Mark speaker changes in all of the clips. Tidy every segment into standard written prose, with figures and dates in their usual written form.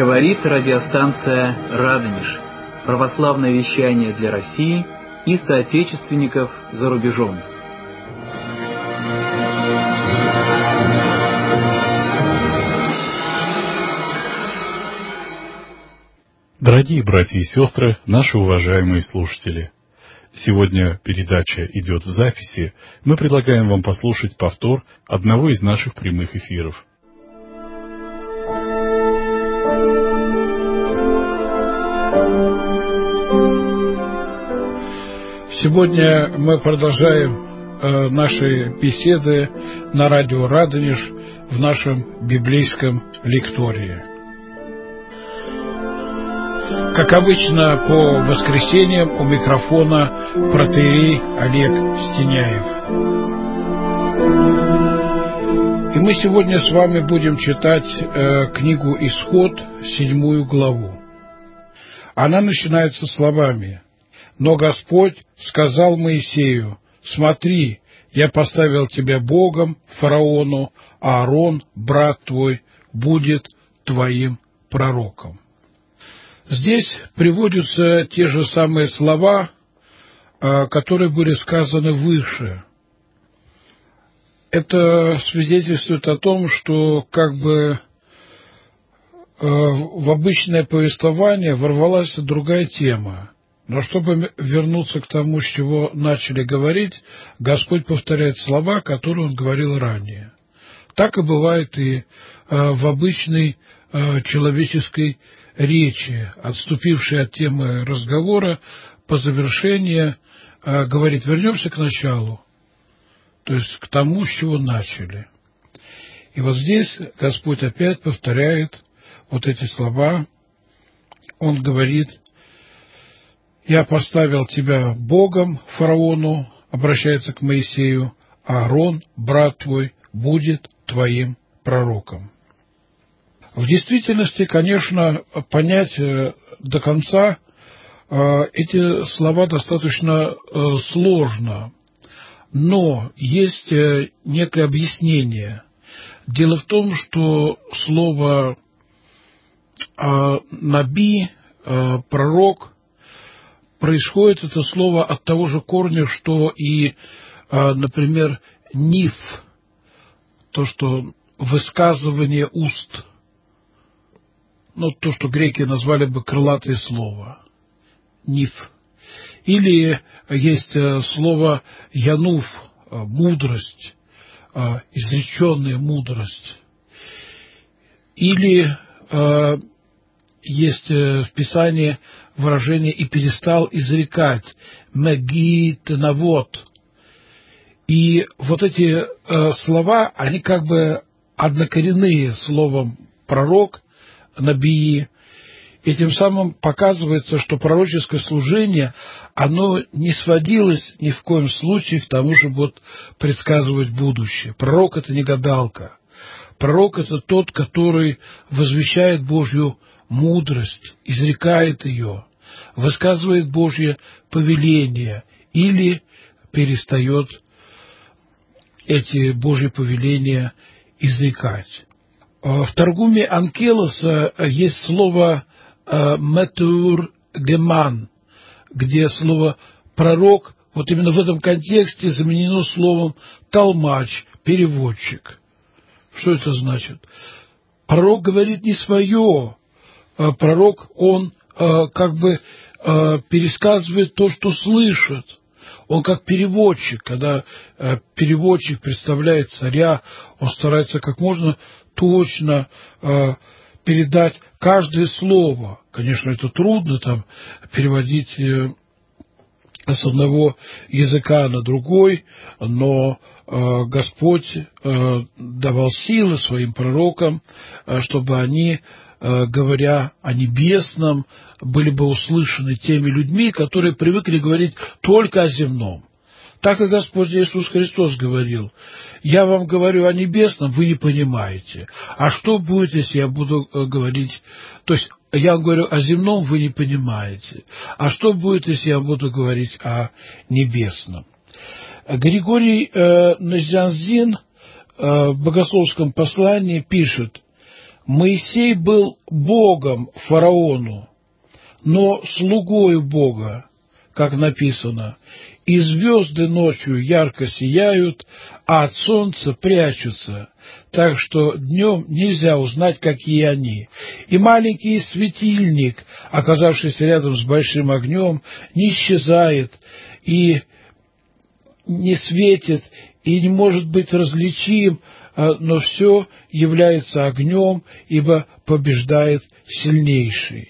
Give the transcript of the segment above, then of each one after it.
Speaker 1: Говорит радиостанция «Радонеж». Православное вещание для России и соотечественников за рубежом.
Speaker 2: Дорогие братья и сестры, наши уважаемые слушатели, сегодня передача идет в записи. Мы предлагаем вам послушать повтор одного из наших прямых эфиров.
Speaker 3: Сегодня мы продолжаем наши беседы на радио «Радонеж» в нашем библейском лектории. Как обычно, по воскресеньям у микрофона протоиерей Олег Стеняев. И мы сегодня с вами будем читать книгу «Исход», 7 главу. Она начинается словами: «Но Господь сказал Моисею: смотри, я поставил тебя Богом фараону, а Аарон, брат твой, будет твоим пророком». Здесь приводятся те же самые слова, которые были сказаны выше. Это свидетельствует о том, что в обычное повествование ворвалась другая тема. Но чтобы вернуться к тому, с чего начали говорить, Господь повторяет слова, которые Он говорил ранее. Так и бывает и в обычной человеческой речи, отступившей от темы разговора, по завершении говорит: вернемся к началу, то есть к тому, с чего начали. И вот здесь Господь опять повторяет вот эти слова. Он говорит: «Я поставил тебя Богом фараону», обращается к Моисею, «а Аарон, брат твой, будет твоим пророком». В действительности, конечно, понять до конца эти слова достаточно сложно, но есть некое объяснение. Дело в том, что слово «наби», «пророк», происходит это слово от того же корня, что и, например, «ниф», то, что высказывание уст, то, что греки назвали бы крылатое слово, «ниф». Или есть слово «януф», мудрость, изреченная мудрость. Или есть в Писании выражение «и перестал изрекать», «мегит навот». И вот эти слова, они как бы однокоренные словом «пророк», «набии». И тем самым показывается, что пророческое служение, оно не сводилось ни в коем случае к тому, чтобы предсказывать будущее. Пророк – это не гадалка. Пророк – это тот, который возвещает Божью мудрость, изрекает ее, высказывает Божье повеление или перестает эти Божьи повеления изрекать. В Таргуме Анкелоса есть слово «метур-геман», где слово «пророк» вот именно в этом контексте заменено словом «толмач», «переводчик». Что это значит? Пророк говорит не свое. Пророк, он пересказывает то, что слышит. Он как переводчик. Когда переводчик представляет царя, он старается как можно точно передать каждое слово. Конечно, это трудно переводить с одного языка на другой, но Господь давал силы своим пророкам, чтобы они, говоря о небесном, были бы услышаны теми людьми, которые привыкли говорить только о земном. Так и Господь Иисус Христос говорил: «Я вам говорю о небесном, вы не понимаете. А что будет, если я буду говорить...» То есть, я вам говорю о земном, вы не понимаете. А что будет, если я буду говорить о небесном? Григорий Назянзин в богословском послании пишет: Моисей был Богом фараону, но слугою Бога, как написано, и звезды ночью ярко сияют, а от солнца прячутся, так что днем нельзя узнать, какие они. И маленький светильник, оказавшийся рядом с большим огнем, не исчезает и не светит, и не может быть различим, но все является огнем, ибо побеждает сильнейший.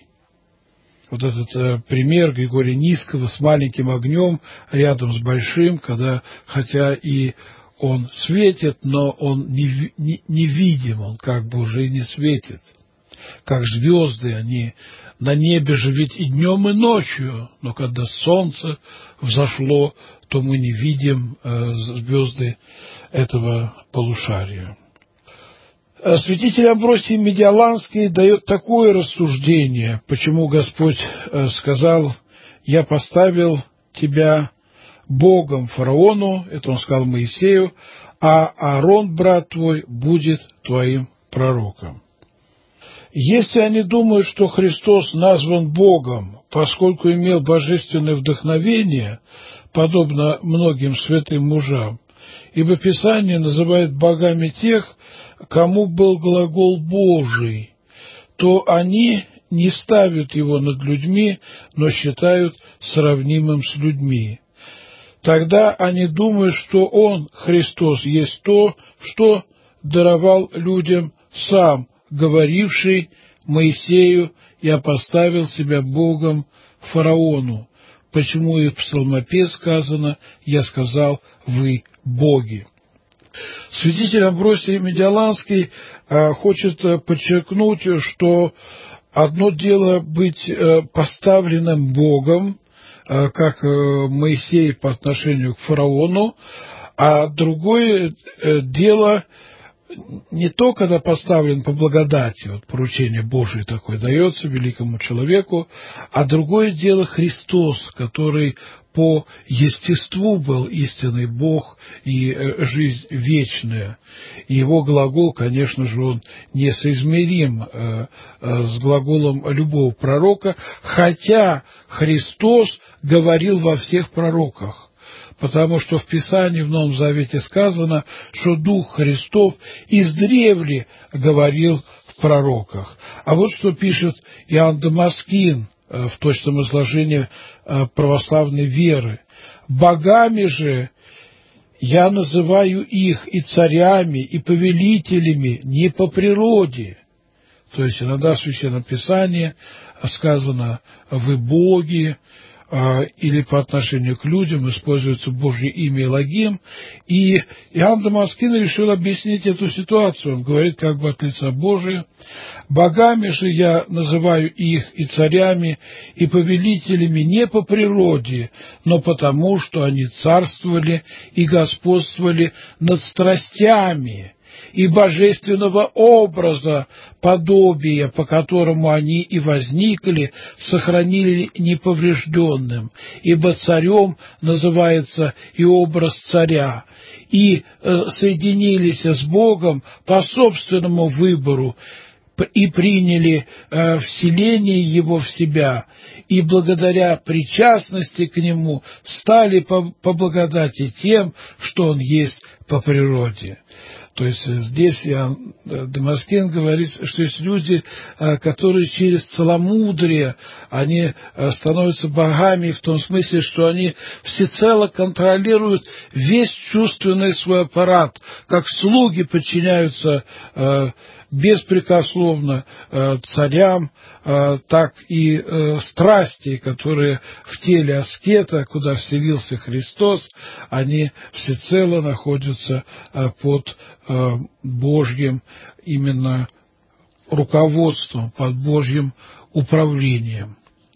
Speaker 3: Вот этот пример Григория Низкого с маленьким огнем рядом с большим, хотя и он светит, но он не видим, он как бы уже и не светит. Как звезды, они на небе же ведь и днем, и ночью, но когда солнце взошло, то мы не видим звезды этого полушария. Святитель Амвросий Медиаланский дает такое рассуждение, почему Господь сказал: «Я поставил тебя Богом фараону», это он сказал Моисею, «а Аарон, брат твой, будет твоим пророком». Если они думают, что Христос назван Богом, поскольку имел божественное вдохновение, подобно многим святым мужам, ибо Писание называет богами тех, кому был глагол Божий, то они не ставят его над людьми, но считают сравнимым с людьми. Тогда они думают, что Он, Христос, есть то, что даровал людям Сам, говоривший Моисею: «Я поставил тебя Богом фараону». Почему и в Псалмопе сказано: «Я сказал, вы боги». Святитель Амвросий Медиаланский хочет подчеркнуть, что одно дело быть поставленным Богом, как Моисей по отношению к фараону, а другое дело не то, когда поставлен по благодати, вот поручение Божие такое дается великому человеку, а другое дело Христос, который по естеству был истинный Бог и жизнь вечная. И его глагол, конечно же, он несоизмерим с глаголом любого пророка, хотя Христос говорил во всех пророках. Потому что в Писании, в Новом Завете сказано, что Дух Христов издревле говорил в пророках. А вот что пишет Иоанн Дамаскин в точном изложении православной веры. «Богами же я называю их и царями, и повелителями не по природе». То есть иногда в Священном Писании сказано «вы боги», или по отношению к людям используется Божье имя Элогим. И Иоанн Дамаскин решил объяснить эту ситуацию. Он говорит как бы от лица Божия: «Богами же я называю их и царями, и повелителями не по природе, но потому, что они царствовали и господствовали над страстями, и божественного образа, подобия, по которому они и возникли, сохранили неповрежденным, ибо царем называется и образ царя, и соединились с Богом по собственному выбору, и приняли вселение Его в себя, и благодаря причастности к Нему стали по благодати тем, что Он есть по природе». То есть здесь Иоанн Дамаскин говорит, что есть люди, которые через целомудрие, они становятся богами в том смысле, что они всецело контролируют весь чувственный свой аппарат, как слуги подчиняются беспрекословно царям, так и страсти, которые в теле аскета, куда вселился Христос, они всецело находятся под Божьим именно руководством, под Божьим управлением.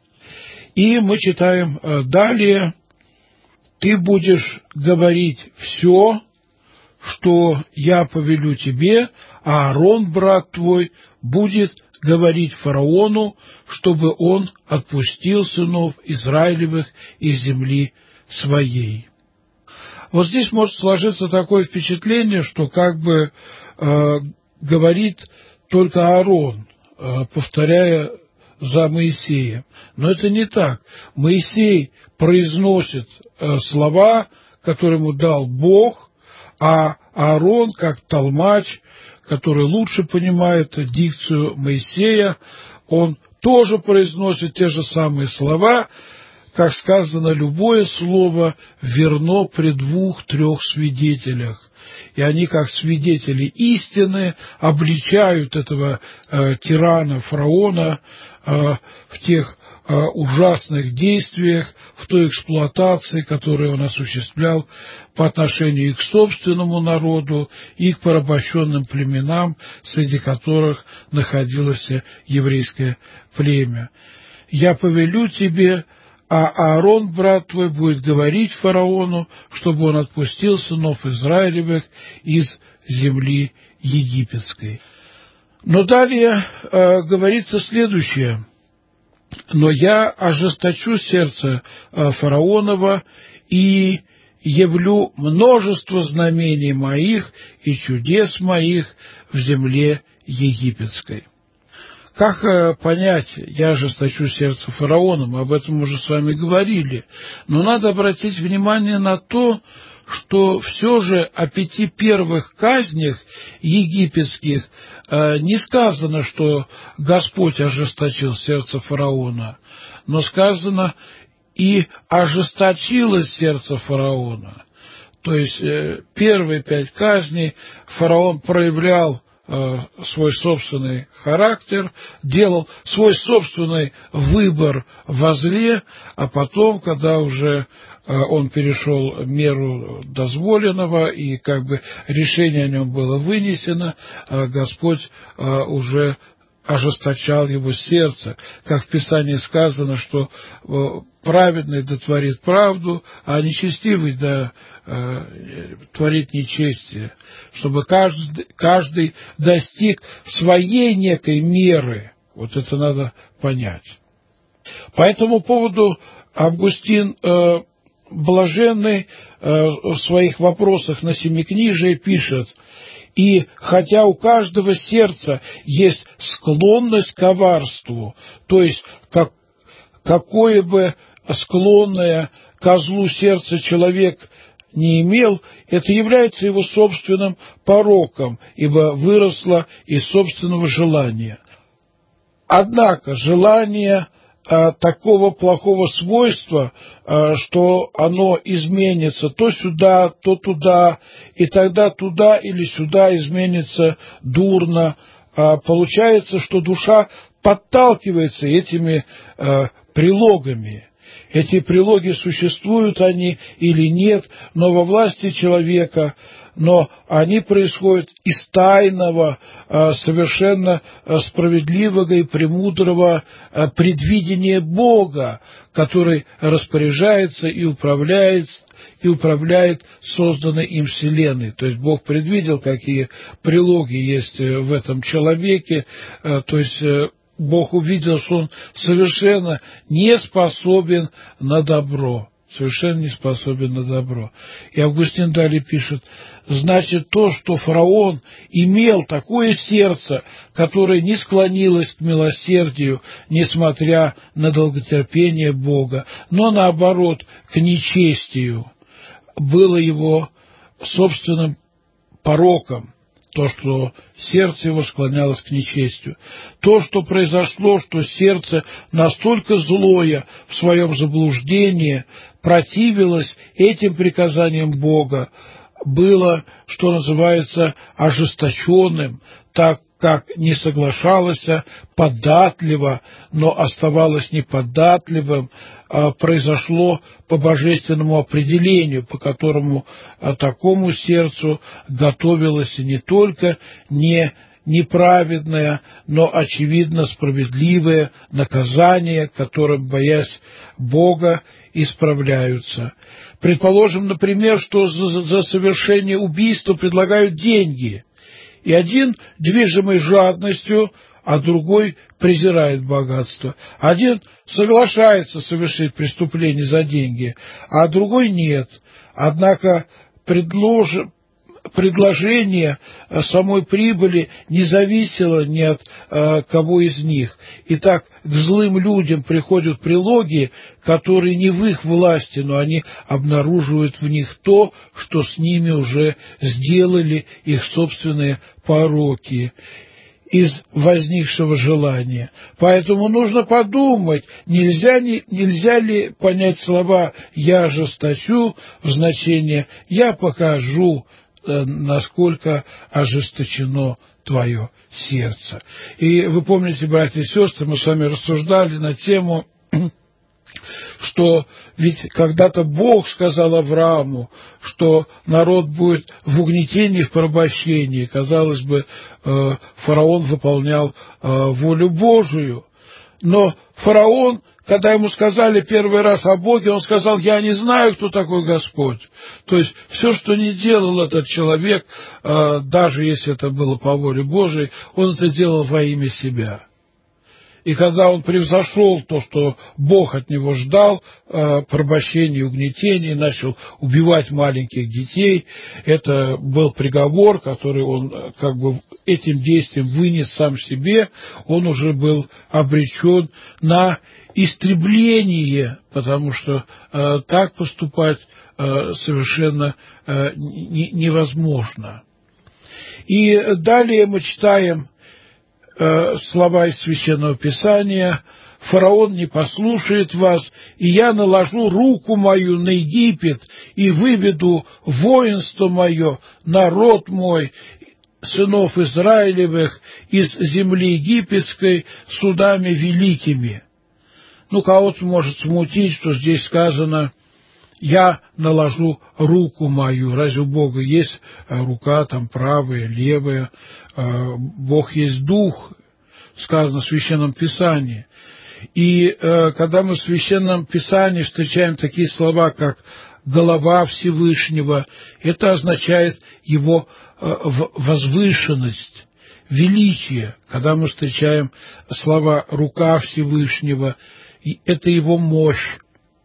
Speaker 3: И мы читаем далее: «Ты будешь говорить все, что я повелю тебе, а Аарон, брат твой, будет говорить фараону, чтобы он отпустил сынов Израилевых из земли своей». Вот здесь может сложиться такое впечатление, что как бы говорит только Аарон, повторяя за Моисеем. Но это не так. Моисей произносит слова, которые ему дал Бог, а Аарон, как толмач, который лучше понимает дикцию Моисея, он тоже произносит те же самые слова. Как сказано, любое слово верно при 2-3 свидетелях. И они, как свидетели истины, обличают этого тирана фараона в тех ужасных действиях, в той эксплуатации, которую он осуществлял по отношению и к собственному народу, и к порабощенным племенам, среди которых находилось еврейское племя. «Я повелю тебе, а Аарон, брат твой, будет говорить фараону, чтобы он отпустил сынов Израилевых из земли египетской». Но далее говорится следующее: «Но я ожесточу сердце фараонова и явлю множество знамений моих и чудес моих в земле египетской». Как понять «я ожесточу сердце фараона»? Мы об этом уже с вами говорили. Но надо обратить внимание на то, что все же о 5 первых казнях египетских не сказано, что Господь ожесточил сердце фараона, но сказано «и ожесточилось сердце фараона». То есть первые 5 казней фараон проявлял свой собственный характер, делал свой собственный выбор во зле, а потом, когда уже он перешел меру дозволенного и как бы решение о нем было вынесено, Господь уже ожесточал его сердце. Как в Писании сказано, что праведный дотворит правду, а нечестивый творит нечестие, чтобы каждый достиг своей некой меры. Вот это надо понять. По этому поводу Августин Блаженный в своих вопросах на Семикнижие пишет: «И хотя у каждого сердца есть склонность к коварству, то есть какое бы склонное ко злу сердце человек не имел, это является его собственным пороком, ибо выросло из собственного желания. Однако желание такого плохого свойства, что оно изменится то сюда, то туда, и тогда туда или сюда изменится дурно. Получается, что душа подталкивается этими прилогами. Эти прилоги, существуют они или нет, но во власти человека, но они происходят из тайного, совершенно справедливого и премудрого предвидения Бога, который распоряжается и управляет созданной им вселенной. То есть Бог предвидел, какие прилоги есть в этом человеке, то есть Бог увидел, что он совершенно не способен на добро. Совершенно не способен на добро. И Августин далее пишет: значит, то, что фараон имел такое сердце, которое не склонилось к милосердию, несмотря на долготерпение Бога, но наоборот к нечестию, было его собственным пороком. То, что сердце его склонялось к нечестию. То, что произошло, что сердце настолько злое в своем заблуждении противилось этим приказаниям Бога, было, что называется, ожесточенным, так как не соглашалось податливо, но оставалось неподатливым, произошло по божественному определению, по которому такому сердцу готовилось не только неправедное, но очевидно справедливое наказание, которым, боясь Бога, исправляются. Предположим, например, что за совершение убийства предлагают деньги, и один, движимый жадностью, а другой презирает богатство. Один соглашается совершить преступление за деньги, а другой нет. Однако предложение самой прибыли не зависело ни от кого из них. Итак, к злым людям приходят прилоги, которые не в их власти, но они обнаруживают в них то, что с ними уже сделали их собственные пороки из возникшего желания. Поэтому нужно подумать, нельзя ли понять слова «я ожесточу» в значении «я покажу, насколько ожесточено твое сердце». И вы помните, братья и сестры, мы с вами рассуждали на тему, что ведь когда-то Бог сказал Аврааму, что народ будет в угнетении, в порабощении. Казалось бы, фараон выполнял волю Божию. Но фараон, когда ему сказали первый раз о Боге, он сказал: «Я не знаю, кто такой Господь». То есть все, что не делал этот человек, даже если это было по воле Божией, он это делал во имя себя. И когда он превзошел то, что Бог от него ждал, порабощение и угнетение, начал убивать маленьких детей, это был приговор, который он как бы этим действием вынес сам себе, он уже был обречен на истребление, потому что так поступать совершенно невозможно. И далее мы читаем слова из Священного Писания: «Фараон не послушает вас, и я наложу руку мою на Египет, и выведу воинство мое, народ мой, сынов Израилевых, из земли египетской судами великими». Ну, кого-то может смутить, что здесь сказано «я наложу руку мою». Разве у Бога есть рука там правая, левая? Бог есть Дух, сказано в Священном Писании. И когда мы в Священном Писании встречаем такие слова, как «голова Всевышнего», это означает Его возвышенность, величие. Когда мы встречаем слова «рука Всевышнего», это Его мощь,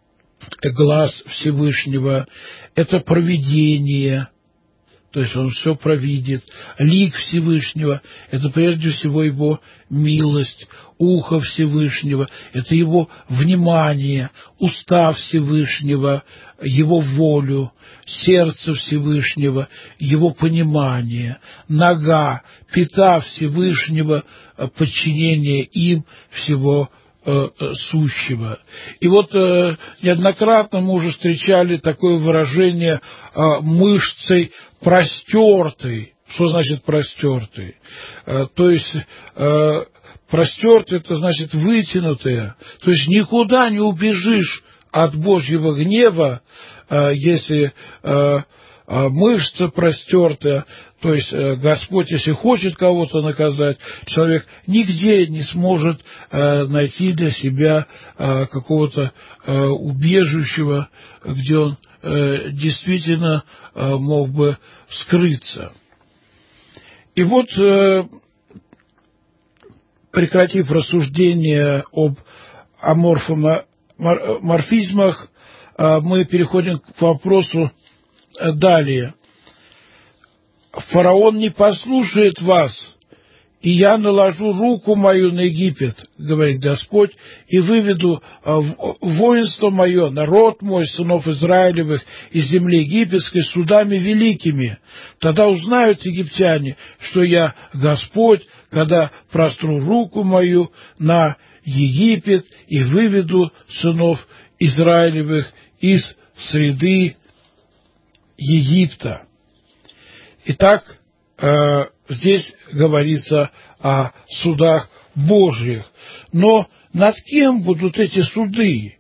Speaker 3: глаз Всевышнего, это провидение, то есть Он все провидит. Лик Всевышнего – это прежде всего Его милость. Ухо Всевышнего – это Его внимание. Уста Всевышнего – Его волю. Сердце Всевышнего – Его понимание. Нога, пята Всевышнего – подчинение им всего сущего. И вот неоднократно мы уже встречали такое выражение мышцей простертой. Что значит простертой? То есть простертый — это значит вытянутая. То есть никуда не убежишь от Божьего гнева, если мышца простертая. То есть Господь, если хочет кого-то наказать, человек нигде не сможет найти для себя какого-то убежища, где он действительно мог бы скрыться. И вот, прекратив рассуждение об аморфизмах, мы переходим к вопросу далее. «Фараон не послушает вас, и я наложу руку мою на Египет, — говорит Господь, — и выведу воинство мое, народ мой, сынов Израилевых, из земли египетской судами великими. Тогда узнают египтяне, что я Господь, когда простру руку мою на Египет и выведу сынов Израилевых из среды Египта». Итак, здесь говорится о судах Божьих. Но над кем будут эти суды?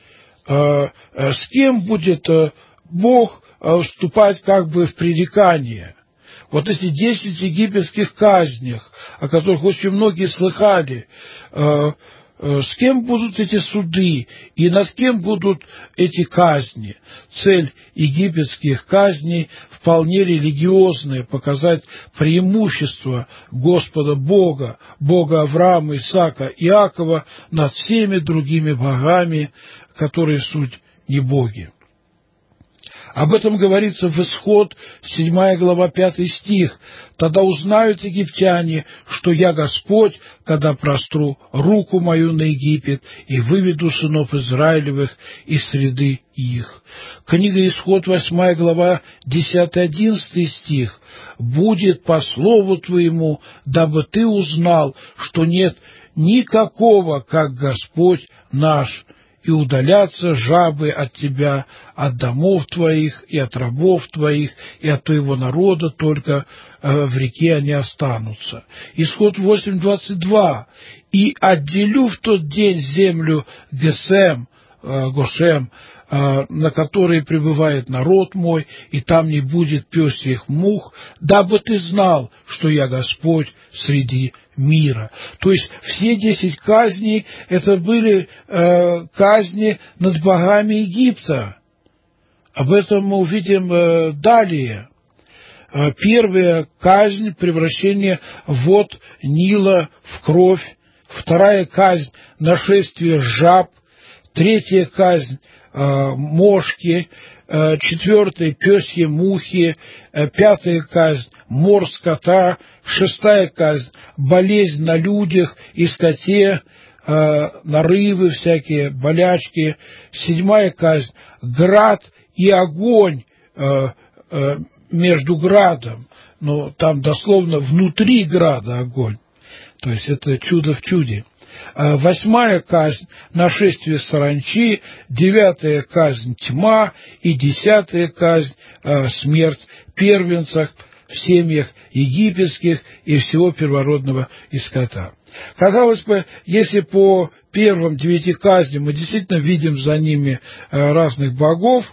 Speaker 3: С кем будет Бог вступать как бы в пререкание? Вот эти 10 египетских казнях, о которых очень многие слыхали, с кем будут эти суды и над кем будут эти казни? Цель египетских казней вполне религиозная — показать преимущество Господа Бога, Бога Авраама, Исаака, Иакова над всеми другими богами, которые суть не боги. Об этом говорится в Исход, 7 глава, 5 стих. «Тогда узнают египтяне, что я Господь, когда простру руку мою на Египет и выведу сынов Израилевых из среды их». Книга Исход, 8 глава, 10-11 стих. «Будет по слову твоему, дабы ты узнал, что нет никакого, как Господь наш, и удалятся жабы от тебя, от домов твоих, и от рабов твоих, и от твоего народа, только в реке они останутся». Исход 8:22. «И отделю в тот день землю Гошем, на которой пребывает народ мой, и там не будет пёсьих мух, дабы ты знал, что я Господь среди мира». То есть все 10 казней – это были казни над богами Египта. Об этом мы увидим далее. Первая казнь – превращение вод Нила в кровь. Вторая казнь – нашествие жаб. Третья казнь – мошки. Четвертая – пёсьи мухи. Пятая казнь – мор скота. Шестая казнь – болезнь на людях и скоте, нарывы всякие, болячки. Седьмая казнь – град и огонь между градом. Но там дословно внутри града огонь. То есть это чудо в чуде. 8-я казнь – нашествие саранчи, 9-я казнь – тьма, и 10-я казнь – смерть первенцев в семьях египетских и всего первородного и скота. Казалось бы, если по первым 9 казням мы действительно видим за ними разных богов,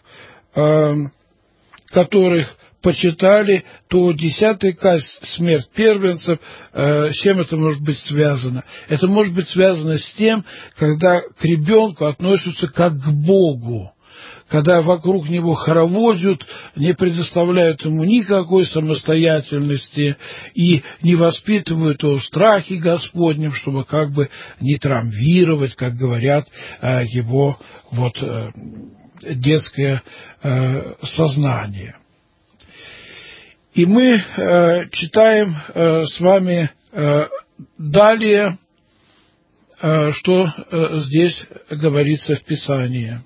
Speaker 3: которых почитали, то 10-я казнь – смерть первенцев. С чем это может быть связано? Это может быть связано с тем, когда к ребенку относятся как к Богу, когда вокруг него хороводят, не предоставляют ему никакой самостоятельности и не воспитывают его в страхе Господнем, чтобы как бы не травмировать, как говорят, его детское сознание. И мы читаем с вами далее, что здесь говорится в Писании.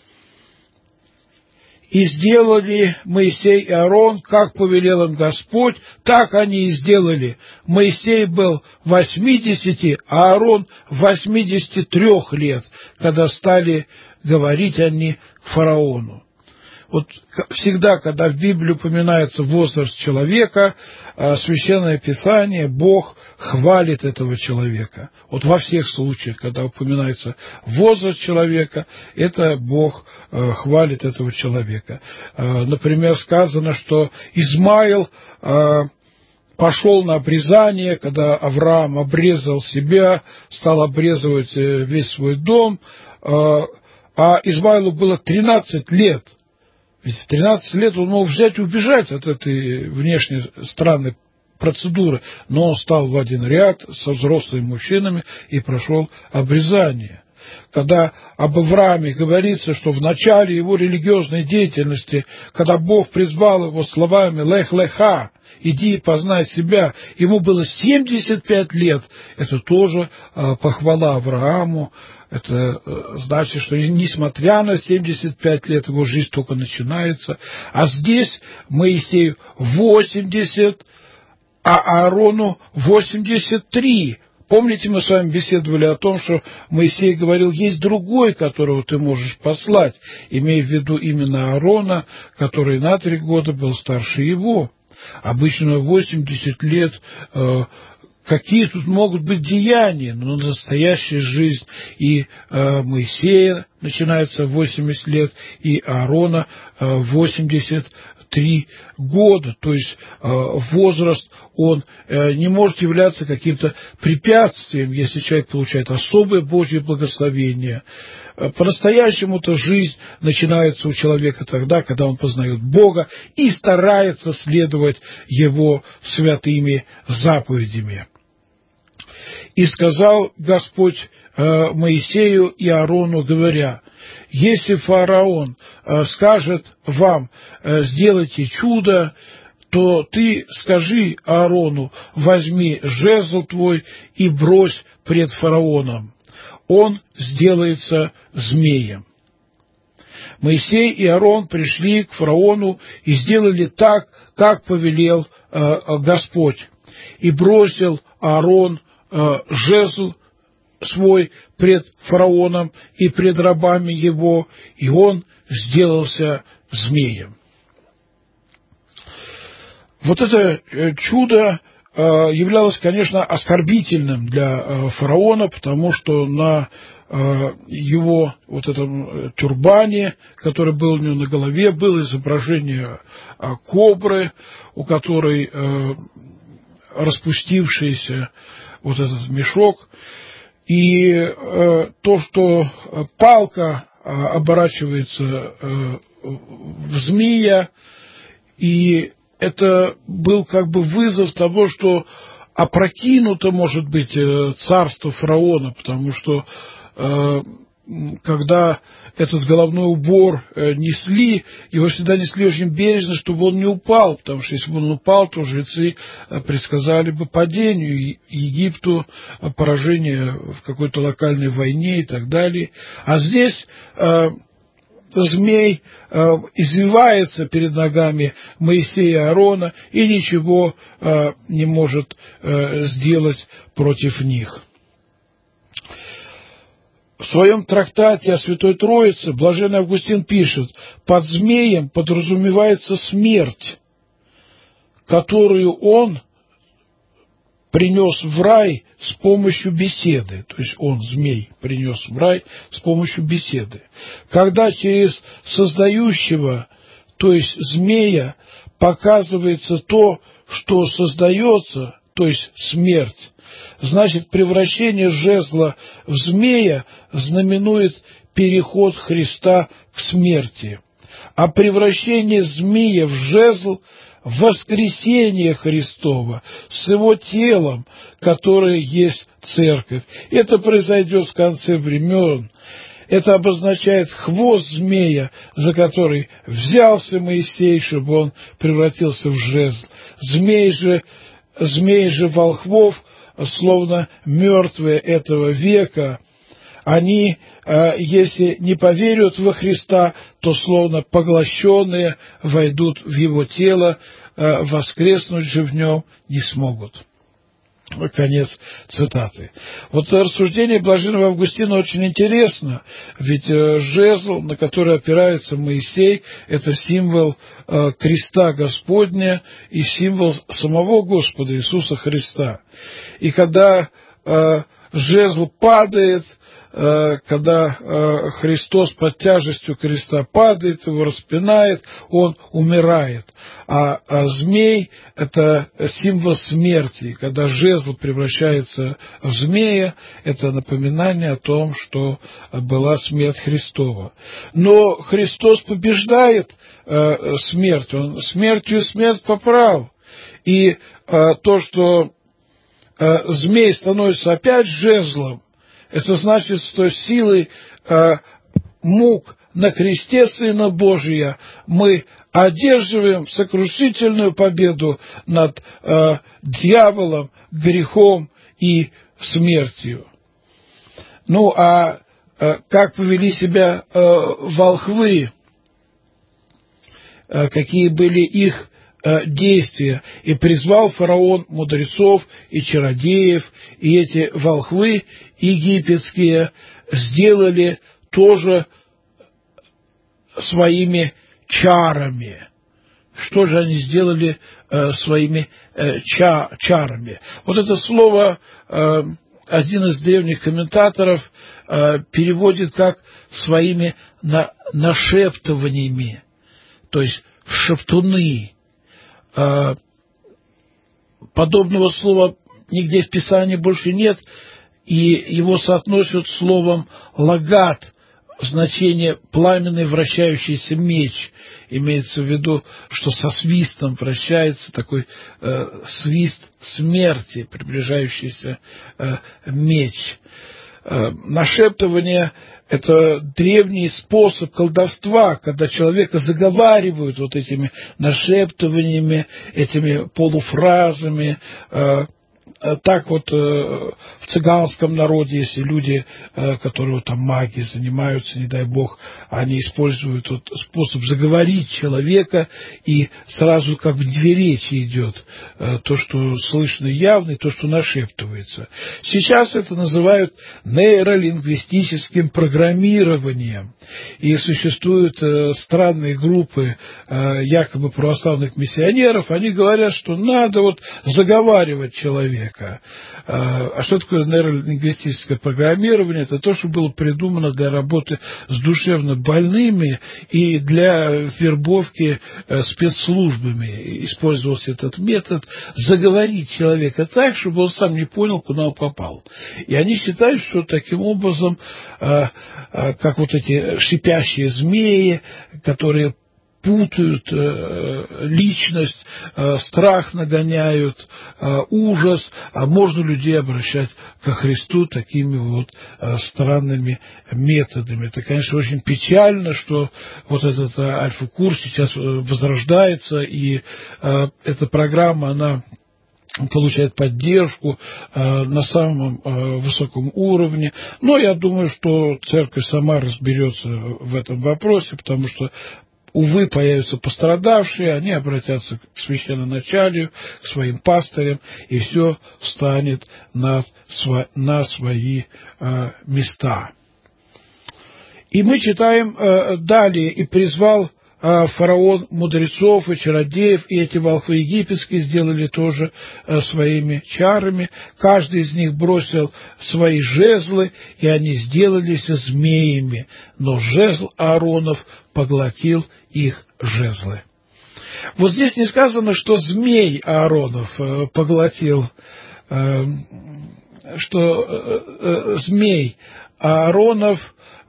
Speaker 3: «И сделали Моисей и Аарон, как повелел им Господь, так они и сделали. Моисей был 80, а Аарон 83 лет, когда стали говорить они к фараону». Вот всегда, когда в Библии упоминается возраст человека, Священное Писание, Бог хвалит этого человека. Вот во всех случаях, когда упоминается возраст человека, это Бог хвалит этого человека. Например, сказано, что Измаил пошел на обрезание, когда Авраам обрезал себя, стал обрезывать весь свой дом, а Измаилу было 13 лет. Ведь в 13 лет он мог взять и убежать от этой внешней странной процедуры, но он стал в один ряд со взрослыми мужчинами и прошел обрезание. Когда об Аврааме говорится, что в начале его религиозной деятельности, когда Бог призвал его словами «Лех леха», «иди и познай себя», ему было 75 лет, это тоже похвала Аврааму. Это значит, что несмотря на 75 лет, его жизнь только начинается. А здесь Моисею 80, а Аарону 83. Помните, мы с вами беседовали о том, что Моисей говорил, есть другой, которого ты можешь послать, имея в виду именно Аарона, который на 3 года был старше его. Обычно 80 лет. Какие тут могут быть деяния? Но настоящая жизнь и Моисея начинается в 80 лет, и Аарона 83 года. То есть возраст, он не может являться каким-то препятствием, если человек получает особое Божье благословение. По-настоящему-то жизнь начинается у человека тогда, когда он познает Бога и старается следовать Его святыми заповедями. «И сказал Господь Моисею и Аарону, говоря, если фараон скажет вам: сделайте чудо, то ты скажи Аарону: возьми жезл твой и брось пред фараоном, он сделается змеем. Моисей и Аарон пришли к фараону и сделали так, как повелел Господь. И бросил Аарон жезл свой пред фараоном и пред рабами его, и он сделался змеем. Вот это чудо являлось, конечно, оскорбительным для фараона, потому что на его вот этом тюрбане, который был у него на голове, было изображение кобры, у которой распустившийся вот этот мешок, и то, что палка оборачивается в змея, и это был как бы вызов того, что опрокинуто может быть царство фараона, потому что когда этот головной убор несли, его всегда несли очень бережно, чтобы он не упал, потому что если бы он упал, то жрецы предсказали бы падению Египту, поражение в какой-то локальной войне и так далее. А здесь змей извивается перед ногами Моисея и Аарона и ничего не может сделать против них. В своем трактате о Святой Троице блаженный Августин пишет: под змеем подразумевается смерть, которую он принес в рай с помощью беседы. То есть он, змей, принес в рай с помощью беседы. Когда через создающего, то есть змея, показывается то, что создается, то есть смерть, значит, превращение жезла в змея знаменует переход Христа к смерти, а превращение змея в жезл – воскресение Христова с его телом, которое есть церковь. Это произойдет в конце времен. Это обозначает хвост змея, за который взялся Моисей, чтобы он превратился в жезл. Змей же волхвов, словно мертвые этого века, они, если не поверят во Христа, то словно поглощенные войдут в его тело, воскреснуть же в нем не смогут. Конец цитаты. Вот рассуждение блаженного Августина очень интересно, ведь жезл, на который опирается Моисей, это символ креста Господня и символ самого Господа Иисуса Христа. И когда жезл падает, когда Христос под тяжестью креста падает, его распинает, он умирает. А змей – это символ смерти. Когда жезл превращается в змея, это напоминание о том, что была смерть Христова. Но Христос побеждает смерть, он смертью смерть поправил. И то, что змей становится опять жезлом, это значит, что силой мук на кресте Сына Божия мы одерживаем сокрушительную победу над дьяволом, грехом и смертью. Ну, а как повели себя волхвы, какие были их действия? И призвал фараон мудрецов и чародеев, и эти волхвы египетские сделали тоже своими чарами. Что же они сделали своими чарами? Вот это слово один из древних комментаторов переводит как своими нашептываниями, то есть шептуны. Подобного слова нигде в Писании больше нет, и его соотносят с словом «лагат», значение «пламенный вращающийся меч». Имеется в виду, что со свистом вращается такой свист смерти, приближающийся меч. Нашептывание – это древний способ колдовства, когда человека заговаривают вот этими нашептываниями, этими полуфразами. Так вот в цыганском народе, если люди, которые там магией занимаются, не дай бог, они используют вот способ заговорить человека, и сразу как в двуречии идет то, что слышно явно, и то, что нашептывается. Сейчас это называют нейролингвистическим программированием. И существуют странные группы якобы православных миссионеров, они говорят, что надо вот заговаривать человека. А что такое нейролингвистическое программирование? Это то, что было придумано для работы с душевно больными и для вербовки спецслужбами. Использовался этот метод заговорить человека так, чтобы он сам не понял, куда он попал. И они считают, что таким образом, как вот эти шипящие змеи, которые путают личность, страх нагоняют, ужас, а можно людей обращать ко Христу такими вот странными методами. Это, конечно, очень печально, что вот этот альфа-курс сейчас возрождается, и эта программа, она получает поддержку на самом высоком уровне. Но я думаю, что церковь сама разберется в этом вопросе, потому что, увы, появятся пострадавшие, они обратятся к священноначалию, к своим пастырям, и все встанет на свои места. И мы читаем далее: «И призвал фараон мудрецов и чародеев, и эти волхвы египетские сделали тоже своими чарами. Каждый из них бросил свои жезлы, и они сделались змеями, но жезл Ааронов поглотил их жезлы». Вот здесь не сказано, что змей Ааронов поглотил, что змей Ааронов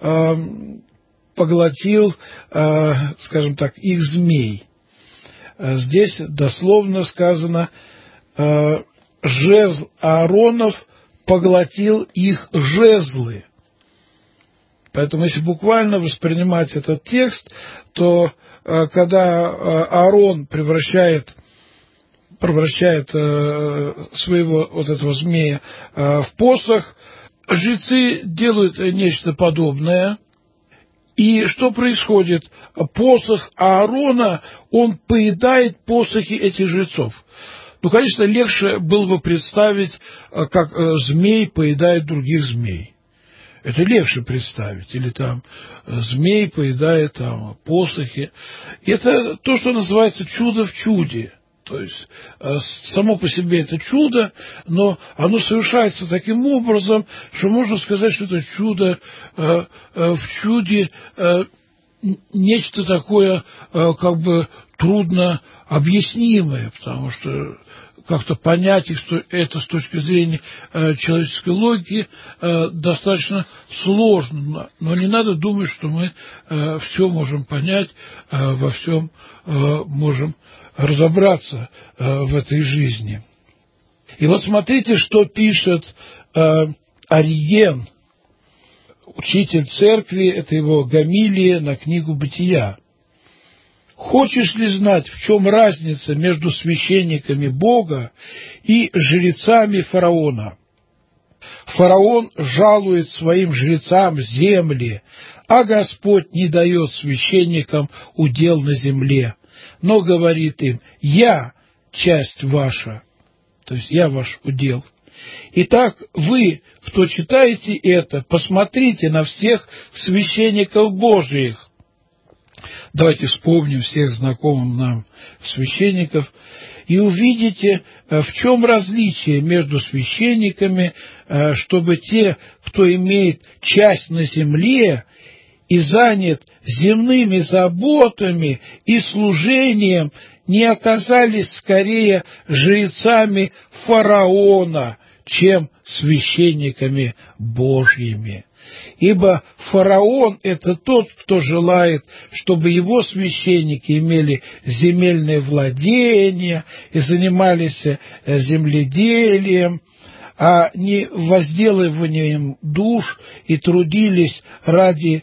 Speaker 3: поглотил, скажем так, их змей. Здесь дословно сказано: жезл Ааронов поглотил их жезлы. Поэтому, если буквально воспринимать этот текст, то когда Аарон превращает своего вот этого змея в посох, жрецы делают нечто подобное. И что происходит? Посох Аарона, он поедает посохи этих жрецов. Ну, конечно, легче было бы представить, как змей поедает других змей. Это легче представить. Или там змей поедает там посохи. Это то, что называется чудо в чуде. То есть само по себе это чудо, но оно совершается таким образом, что можно сказать, что это чудо в чуде, нечто такое как бы трудно объяснимое, потому что как-то понять это с точки зрения человеческой логики достаточно сложно. Но не надо думать, что мы все можем понять, во всем можем разобраться в этой жизни. И вот смотрите, что пишет Ориген, учитель церкви, это его гомилия на книгу «Бытия». «Хочешь ли знать, в чем разница между священниками Бога и жрецами фараона? Фараон жалует своим жрецам земли, а Господь не дает священникам удел на земле, но говорит им: я часть ваша, то есть я ваш удел. Итак, вы, кто читаете это, посмотрите на всех священников Божиих». Давайте вспомним всех знакомых нам священников и увидите, в чем различие между священниками, чтобы те, кто имеет часть на земле и занят земными заботами и служением, не оказались скорее жрецами фараона, чем священниками Божьими. Ибо фараон – это тот, кто желает, чтобы его священники имели земельные владения и занимались земледелием, а не возделыванием душ, и трудились ради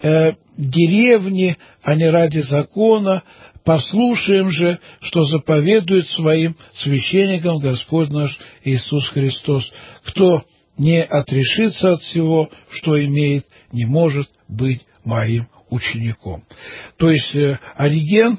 Speaker 3: деревни, а не ради закона. Послушаем же, что заповедует своим священникам Господь наш Иисус Христос. Кто не отрешится от всего, что имеет, не может быть моим учеником. То есть Ориген,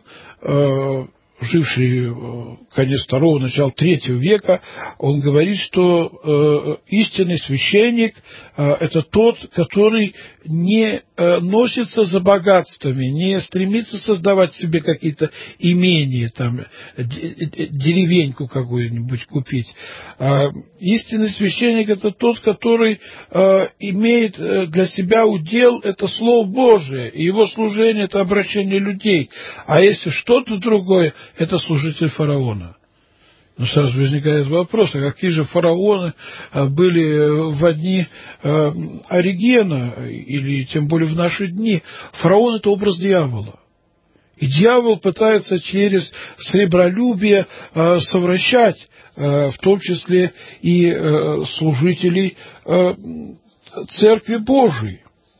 Speaker 3: живший конец II, начало III века, он говорит, что истинный священник – это тот, который не носится за богатствами, не стремится создавать себе какие-то имения, там, деревеньку какую-нибудь купить. Истинный священник – это тот, который имеет для себя удел – это Слово Божие, и его служение – это обращение людей. А если что-то другое – это служитель фараона. Но сразу возникает вопрос, а какие же фараоны были в дни Оригена, или тем более в наши дни? Фараон – это образ дьявола. И дьявол пытается через сребролюбие совращать, в том числе и служителей Церкви Божией.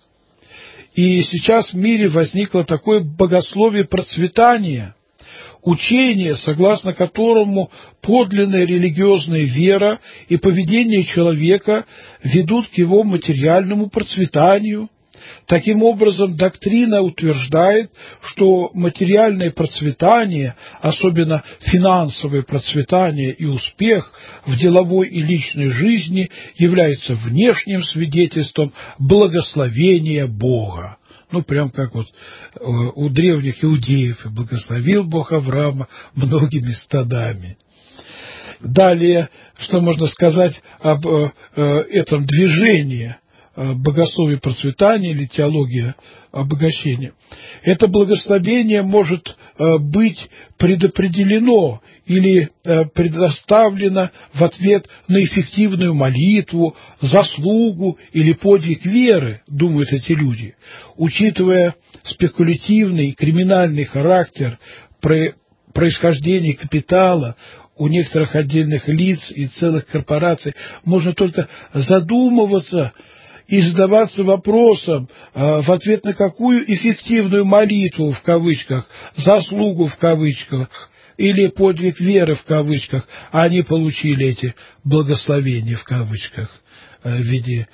Speaker 3: И сейчас в мире возникло такое богословие процветания, учение, согласно которому подлинная религиозная вера и поведение человека ведут к его материальному процветанию. Таким образом, доктрина утверждает, что материальное процветание, особенно финансовое процветание и успех в деловой и личной жизни, является внешним свидетельством благословения Бога. Ну, прям как вот у древних иудеев: «И благословил Бог Авраама многими стадами». Далее, что можно сказать об этом движении богословия процветания или теология обогащения? Это благословение может быть предопределено или предоставлено в ответ на эффективную молитву, заслугу или подвиг веры, думают эти люди. Учитывая спекулятивный и криминальный характер происхождения капитала у некоторых отдельных лиц и целых корпораций, можно только задумываться и задаваться вопросом, в ответ на какую эффективную молитву, в кавычках, заслугу, в кавычках, или подвиг веры, в кавычках, они получили эти благословения, в кавычках, в виде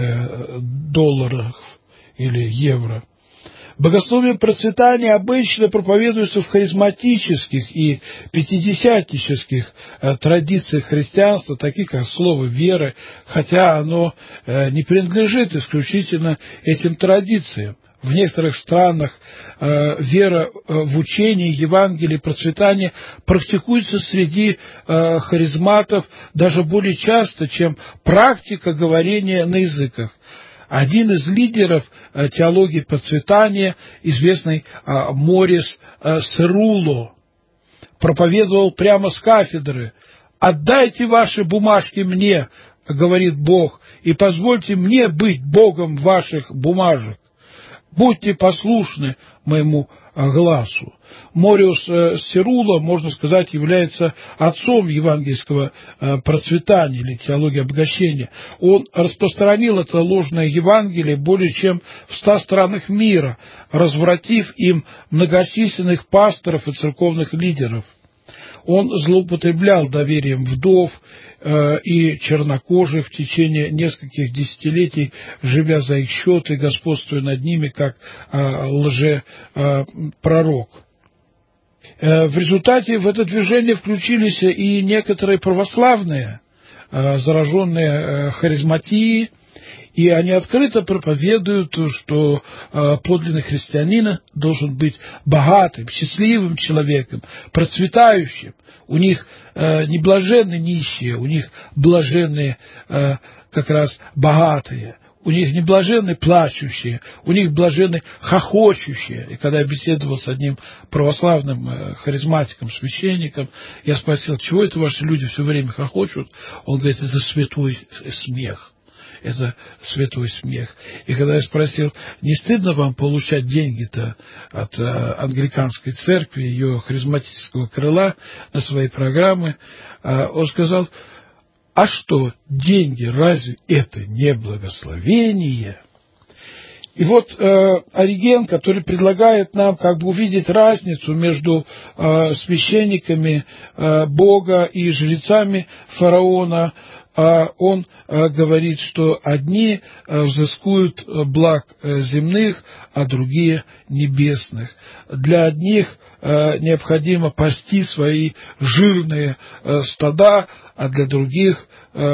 Speaker 3: долларов или евро. Богословие процветания обычно проповедуется в харизматических и пятидесятнических традициях христианства, таких как слово веры, хотя оно не принадлежит исключительно этим традициям. В некоторых странах вера в учение Евангелия процветания практикуется среди харизматов даже более часто, чем практика говорения на языках. Один из лидеров теологии процветания, известный Морис Серуло, проповедовал прямо с кафедры: «Отдайте ваши бумажки мне, — говорит Бог, — и позвольте мне быть Богом ваших бумажек. Будьте послушны моему глазу». Мориус Серуло, можно сказать, является отцом евангельского процветания или теологии обогащения. Он распространил это ложное Евангелие более чем в 100 странах мира, развратив им многочисленных пасторов и церковных лидеров. Он злоупотреблял доверием вдов и чернокожих в течение нескольких десятилетий, живя за их счет и господствуя над ними как лжепророк. В результате в это движение включились и некоторые православные, зараженные харизматией, и они открыто проповедуют, что подлинный христианин должен быть богатым, счастливым человеком, процветающим. У них не блаженны нищие, у них блаженные как раз богатые. У них не блаженны плачущие, у них блаженны хохочущие. И когда я беседовал с одним православным харизматиком, священником, я спросил: чего это ваши люди все время хохочут? Он говорит: это святой смех. Это святой смех. И когда я спросил: не стыдно вам получать деньги-то от англиканской церкви, ее харизматического крыла на свои программы, он сказал: А что, деньги, разве это не благословение? И вот Ориген, который предлагает нам как бы увидеть разницу между священниками Бога и жрецами фараона, он говорит, что одни взыскуют благ земных, а другие небесных. Для одних необходимо пасти свои жирные стада, а для других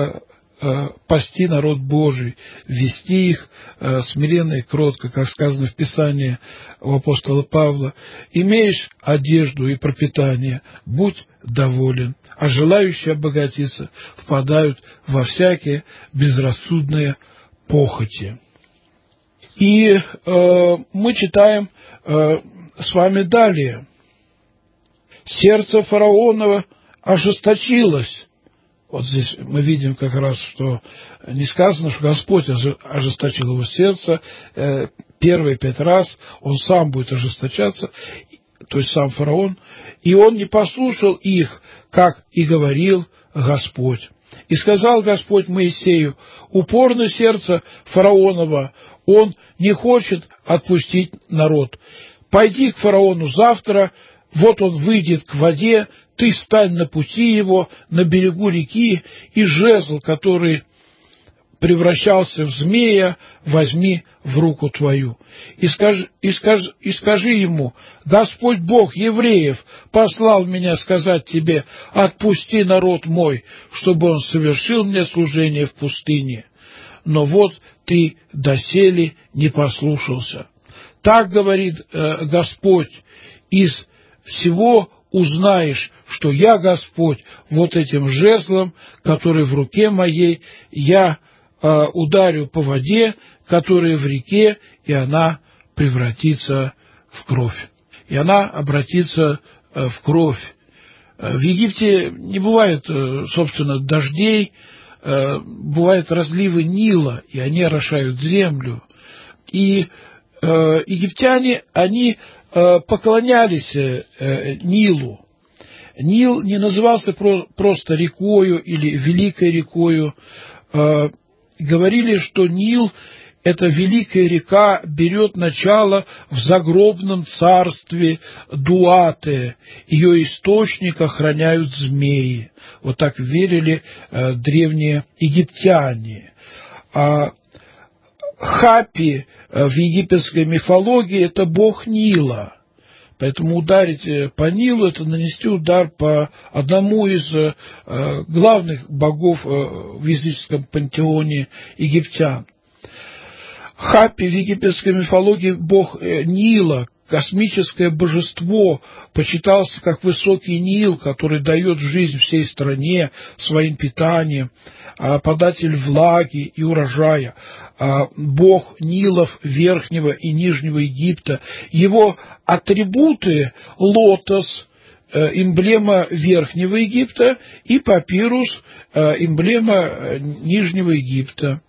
Speaker 3: пасти народ Божий, вести их смиренно и кротко, как сказано в Писании у апостола Павла. Имеешь одежду и пропитание, будь доволен, а желающие обогатиться впадают во всякие безрассудные похоти. И мы читаем с вами далее. Сердце фараонова ожесточилось. Вот здесь мы видим как раз, что не сказано, что Господь ожесточил его сердце. Первые 5 раз он сам будет ожесточаться, то есть сам фараон. И он не послушал их, как и говорил Господь. И сказал Господь Моисею: упорно сердце фараонова, он не хочет отпустить народ. Пойди к фараону завтра, вот он выйдет к воде, ты стань на пути его, на берегу реки, и жезл, который превращался в змея, возьми в руку твою. И скажи ему: Господь Бог евреев послал меня сказать тебе: отпусти народ мой, чтобы он совершил мне служение в пустыне. Но вот ты доселе не послушался. Так говорит Господь: из всего узнаешь, что я Господь, вот этим жезлом, который в руке моей, я ударю по воде, которая в реке, и она превратится в кровь. И она обратится в кровь. В Египте не бывает, собственно, дождей, бывают разливы Нила, и они орошают землю. И египтяне, они поклонялись Нилу. Нил не назывался просто рекою или великой рекою. Говорили, что Нил, эта великая река, берет начало в загробном царстве Дуате. Ее источник охраняют змеи. Вот так верили древние египтяне. Хапи в египетской мифологии – это бог Нила. Поэтому ударить по Нилу – это нанести удар по одному из главных богов в языческом пантеоне египтян. Хапи в египетской мифологии – бог Нила, космическое божество, почитался как высокий Нил, который дает жизнь всей стране своим питанием, податель влаги и урожая, бог Нилов Верхнего и Нижнего Египта. Его атрибуты – лотос, эмблема Верхнего Египта, и папирус, эмблема Нижнего Египта.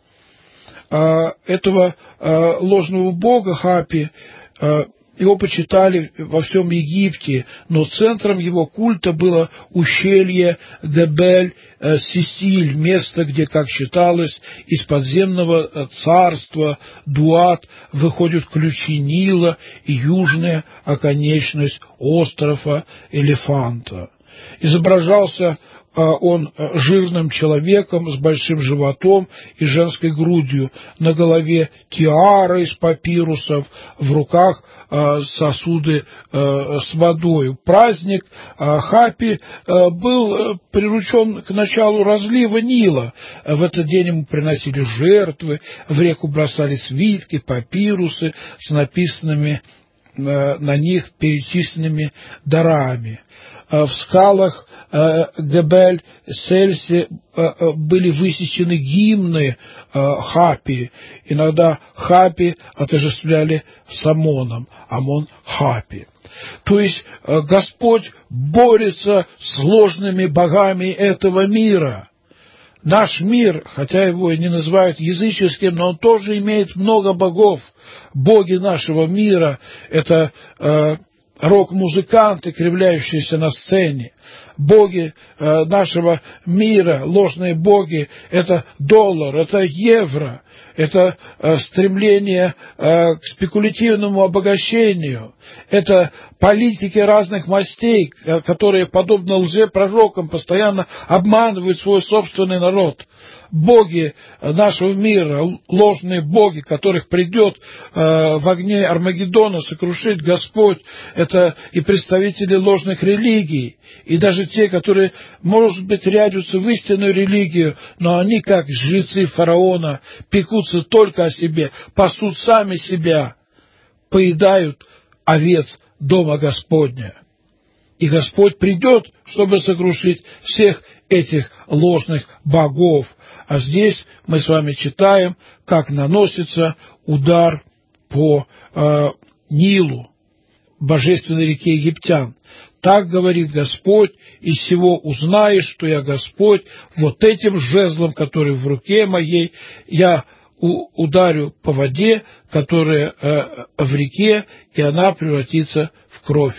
Speaker 3: Этого ложного бога Хапи, его почитали во всем Египте, но центром его культа было ущелье Гебель-Сисиль, место, где, как считалось, из подземного царства Дуат выходят ключи Нила и южная оконечность острова Элефанта. Изображался он жирным человеком с большим животом и женской грудью, на голове тиара из папирусов, в руках сосуды с водой. Праздник Хапи был приручен к началу разлива Нила. В этот день ему приносили жертвы, в реку бросали свитки, папирусы с написанными на них перечисленными дарами. В скалах Гебель-Сельси были высечены гимны Хапи. Иногда Хапи отождествляли с Амоном, Амон Хапи. То есть Господь борется с ложными богами этого мира. Наш мир, хотя его и не называют языческим, но он тоже имеет много богов. Боги нашего мира – это рок-музыканты, кривляющиеся на сцене. боги нашего мира, ложные боги, это доллар, это евро, это стремление к спекулятивному обогащению, это политики разных мастей, которые, подобно лжепророкам, постоянно обманывают свой собственный народ. Боги нашего мира, ложные боги, которых придет в огне Армагеддона сокрушить Господь, это и представители ложных религий, и даже те, которые, может быть, рядятся в истинную религию, но они, как жрецы фараона, пекутся только о себе, пасут сами себя, поедают овец дома Господня. И Господь придет, чтобы сокрушить всех этих ложных богов. А здесь мы с вами читаем, как наносится удар по Нилу, божественной реке египтян. Так говорит Господь: из всего узнаешь, что я Господь, вот этим жезлом, который в руке моей, я ударю по воде, которая в реке, и она превратится в кровь.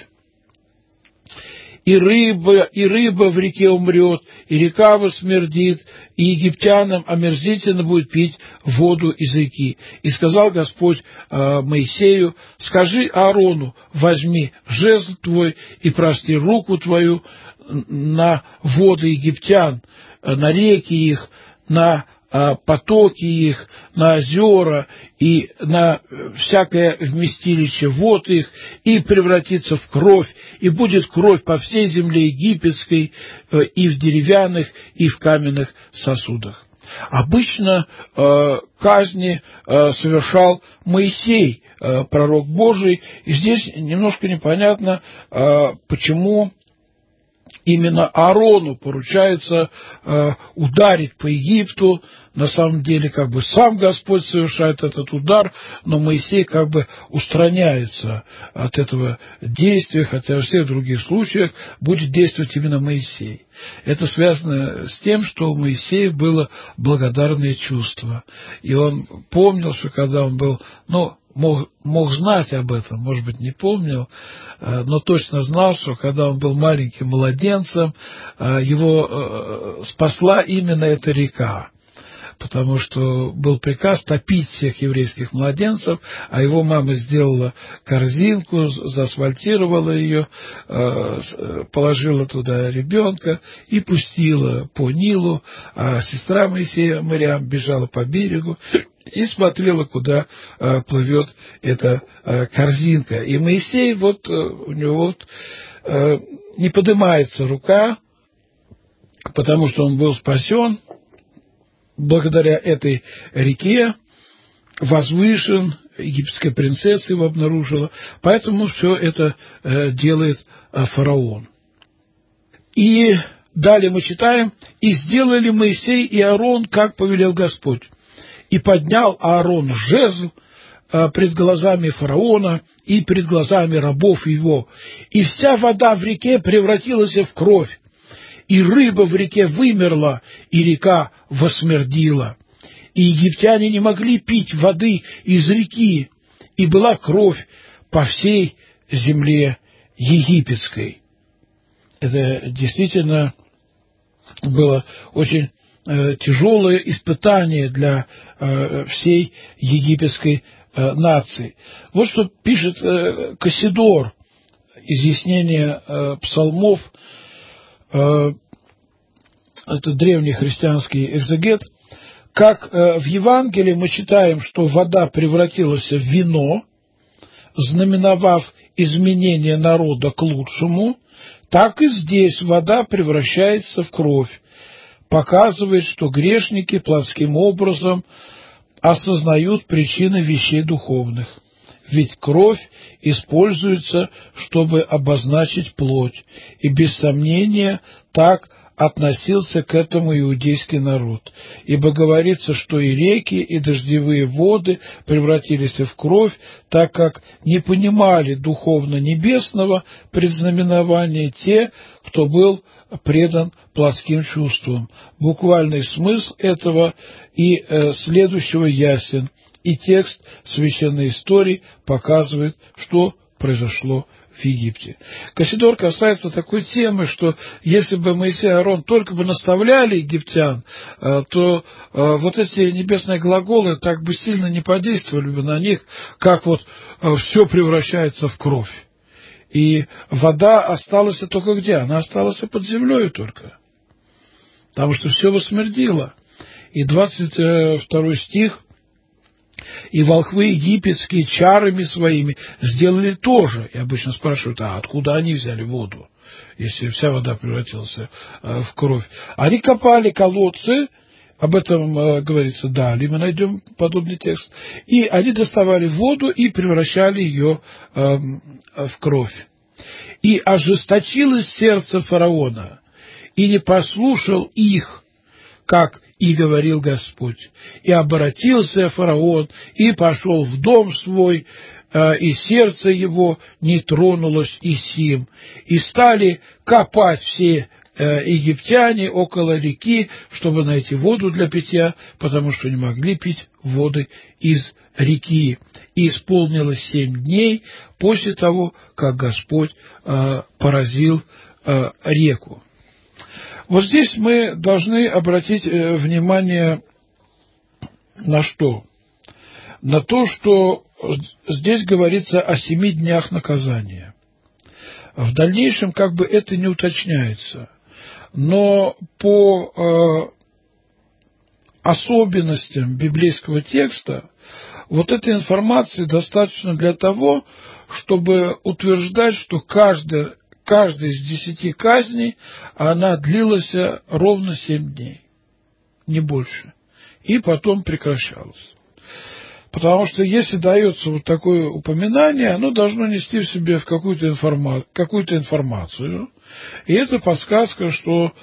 Speaker 3: И рыба в реке умрет, и река восмердит, и египтянам омерзительно будет пить воду из реки. И сказал Господь Моисею: скажи Аарону: возьми жезл твой и простри руку твою на воды египтян, на реки их, на потоки их, на озера и на всякое вместилище вод их, и превратится в кровь, и будет кровь по всей земле египетской, и в деревянных, и в каменных сосудах. Обычно казни совершал Моисей, пророк Божий, и здесь немножко непонятно, почему именно Аарону поручается ударить по Египту. На самом деле, как бы сам Господь совершает этот удар, но Моисей как бы устраняется от этого действия, хотя во всех других случаях будет действовать именно Моисей. Это связано с тем, что у Моисея было благодарное чувство. И он помнил, что когда он был, мог знать об этом, может быть, не помнил, но точно знал, что когда он был маленьким младенцем, его спасла именно эта река. Потому что был приказ топить всех еврейских младенцев, а его мама сделала корзинку, заасфальтировала ее, положила туда ребенка и пустила по Нилу, а сестра Моисея, Мириам, бежала по берегу и смотрела, куда плывет эта корзинка. И Моисей, у него не поднимается рука, потому что он был спасен. Благодаря этой реке возвышен, египетская принцесса его обнаружила, поэтому все это делает фараон. И далее мы читаем: «И сделали Моисей и Аарон, как повелел Господь. И поднял Аарон жезл пред глазами фараона и пред глазами рабов его, и вся вода в реке превратилась в кровь, и рыба в реке вымерла, и река восмердила. И египтяне не могли пить воды из реки, и была кровь по всей земле египетской». Это действительно было очень тяжелое испытание для всей египетской нации. Вот что пишет Кассидор, изъяснение псалмов. Это древний христианский экзегет. Как в Евангелии мы читаем, что вода превратилась в вино, знаменовав изменение народа к лучшему, так и здесь вода превращается в кровь, показывает, что грешники плотским образом осознают причины вещей духовных. Ведь кровь используется, чтобы обозначить плоть, и без сомнения так относился к этому иудейский народ. Ибо говорится, что и реки, и дождевые воды превратились в кровь, так как не понимали духовно-небесного предзнаменования те, кто был предан плотским чувствам. Буквальный смысл этого и следующего ясен, и текст священной истории показывает, что произошло в Египте. Кассидор касается такой темы, что если бы Моисей и Аарон только бы наставляли египтян, то вот эти небесные глаголы так бы сильно не подействовали бы на них, как вот все превращается в кровь. И вода осталась только где? Она осталась под землей только. Потому что все восмердило. И 22 стих. И волхвы египетские чарами своими сделали то же. И обычно спрашивают, а откуда они взяли воду, если вся вода превратилась в кровь? Они копали колодцы, об этом говорится далее, мы найдем подобный текст. И они доставали воду и превращали ее в кровь. И ожесточилось сердце фараона, и не послушал их, как и говорил Господь. И обратился фараон, и пошел в дом свой, и сердце его не тронулось и сим. И стали копать все египтяне около реки, чтобы найти воду для питья, потому что не могли пить воды из реки. И исполнилось 7 дней после того, как Господь поразил реку. Вот здесь мы должны обратить внимание на что? На то, что здесь говорится о 7 днях наказания. В дальнейшем как бы это не уточняется. Но по особенностям библейского текста вот этой информации достаточно для того, чтобы утверждать, что каждая из 10 казней, она длилась ровно 7 дней, не больше, и потом прекращалась. Потому что если дается вот такое упоминание, оно должно нести в себе какую-то информацию, и это подсказка, что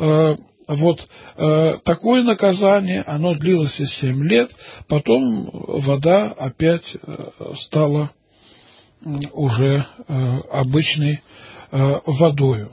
Speaker 3: такое наказание, оно длилось 7 лет, потом вода опять стала уже обычной водою.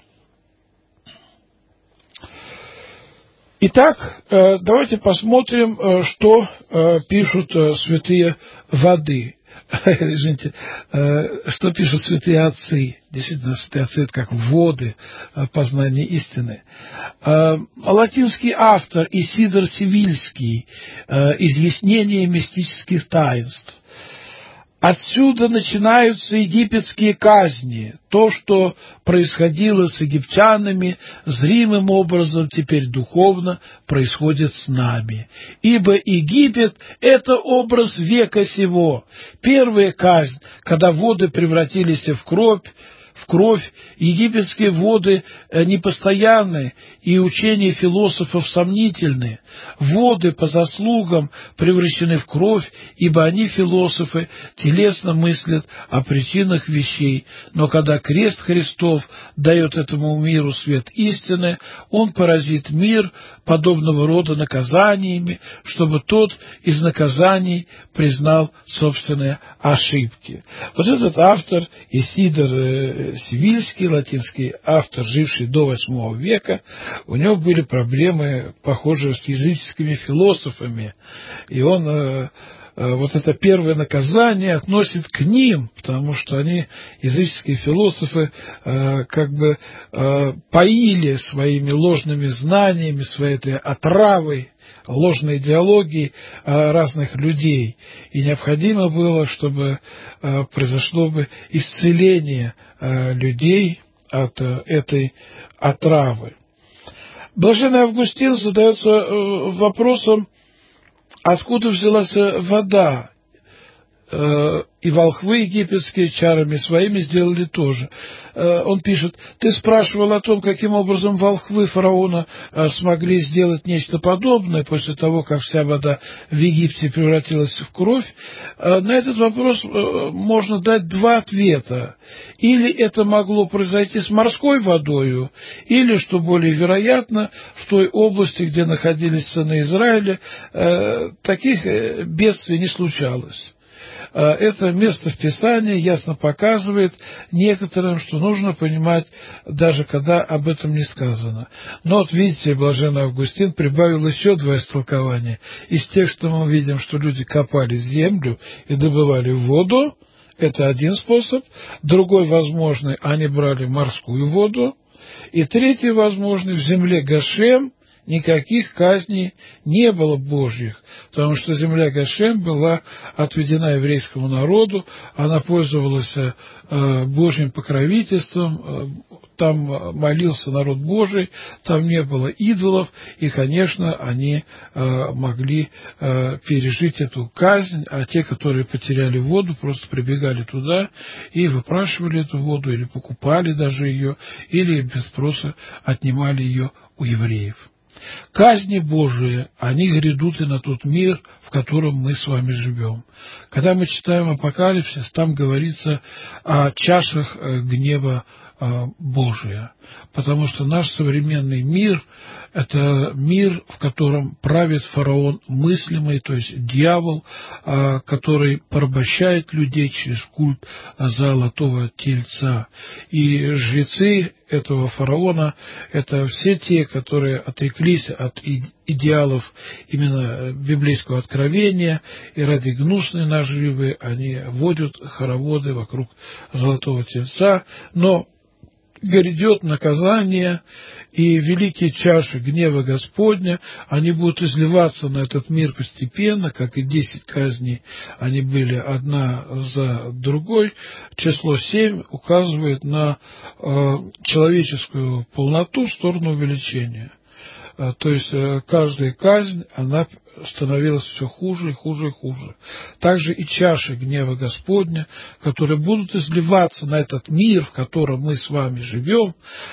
Speaker 3: Итак, давайте посмотрим, что пишут святые воды. Извините, что пишут святые отцы. Действительно, святые отцы — это как воды познания истины. Латинский автор Исидор Севильский, «Изъяснение мистических таинств». Отсюда начинаются египетские казни. То, что происходило с египтянами, зримым образом теперь духовно происходит с нами. Ибо Египет – это образ века сего. Первая казнь, когда воды превратились в кровь, египетские воды непостоянны, и учения философов сомнительны. Воды по заслугам превращены в кровь, ибо они, философы, телесно мыслят о причинах вещей. Но когда крест Христов дает этому миру свет истины, он поразит мир подобного рода наказаниями, чтобы тот из наказаний признал собственные ошибки. Вот этот автор Исидор Севильский, латинский автор, живший до VIII века, у него были проблемы, похожие с языческими философами, и он вот это первое наказание относит к ним, потому что они, языческие философы, поили своими ложными знаниями, своей этой отравой, ложной идеологией разных людей. И необходимо было, чтобы произошло бы исцеление людей от этой отравы. Блаженный Августин задается вопросом, откуда взялась вода, и волхвы египетские чарами своими сделали то же. Он пишет: ты спрашивал о том, каким образом волхвы фараона смогли сделать нечто подобное после того, как вся вода в Египте превратилась в кровь. На этот вопрос можно дать 2 ответа. Или это могло произойти с морской водою, или, что более вероятно, в той области, где находились сыны Израиля, таких бедствий не случалось. Это место в Писании ясно показывает некоторым, что нужно понимать, даже когда об этом не сказано. Но вот видите, блаженный Августин прибавил еще 2 истолкования. Из текста мы видим, что люди копали землю и добывали воду. Это один способ. Другой возможный, они брали морскую воду. И третий возможный, в земле Гошем никаких казней не было Божьих, потому что земля Гошем была отведена еврейскому народу, она пользовалась Божьим покровительством, там молился народ Божий, там не было идолов, и, конечно, они могли пережить эту казнь, а те, которые потеряли воду, просто прибегали туда и выпрашивали эту воду, или покупали даже ее, или без спроса отнимали ее у евреев. Казни Божии, они грядут и на тот мир, в котором мы с вами живем. Когда мы читаем Апокалипсис, там говорится о чашах гнева Божия, потому что наш современный мир – это мир, в котором правит фараон мыслимый, то есть дьявол, который порабощает людей через культ золотого тельца. И жрецы этого фараона – это все те, которые отреклись от идеалов именно библейского откровения, и ради гнусной наживы они водят хороводы вокруг золотого тельца, но грядет наказание, и великие чаши гнева Господня, они будут изливаться на этот мир постепенно, как и 10 казней, они были одна за другой. Число 7 указывает на человеческую полноту в сторону увеличения. То есть каждая казнь, она становилась все хуже и хуже и хуже. Также и чаши гнева Господня, которые будут изливаться на этот мир, в котором мы с вами живем,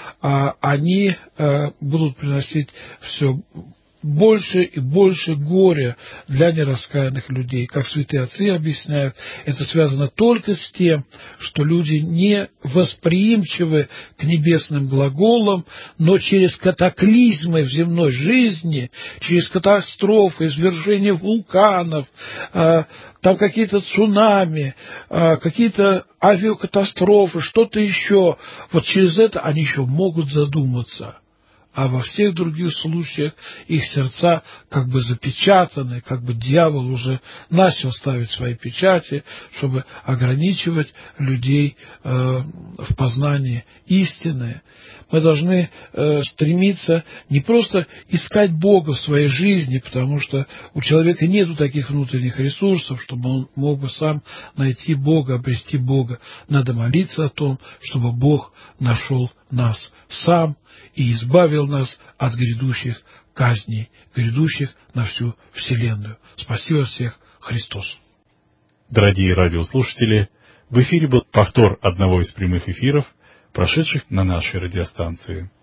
Speaker 3: они будут приносить все больше и больше горя для нераскаянных людей. Как святые отцы объясняют, это связано только с тем, что люди не восприимчивы к небесным глаголам, но через катаклизмы в земной жизни, через катастрофы, извержения вулканов, там какие-то цунами, какие-то авиакатастрофы, что-то еще, вот через это они еще могут задуматься. А во всех других случаях их сердца как бы запечатаны, как бы дьявол уже начал ставить свои печати, чтобы ограничивать людей в познании истины. Мы должны стремиться не просто искать Бога в своей жизни, потому что у человека нет таких внутренних ресурсов, чтобы он мог бы сам найти Бога, обрести Бога. Надо молиться о том, чтобы Бог нашел нас сам и избавил нас от грядущих казней, грядущих на всю вселенную. Спасибо всех, Христос.
Speaker 2: Дорогие радиослушатели, в эфире был повтор одного из прямых эфиров, прошедших на нашей радиостанции.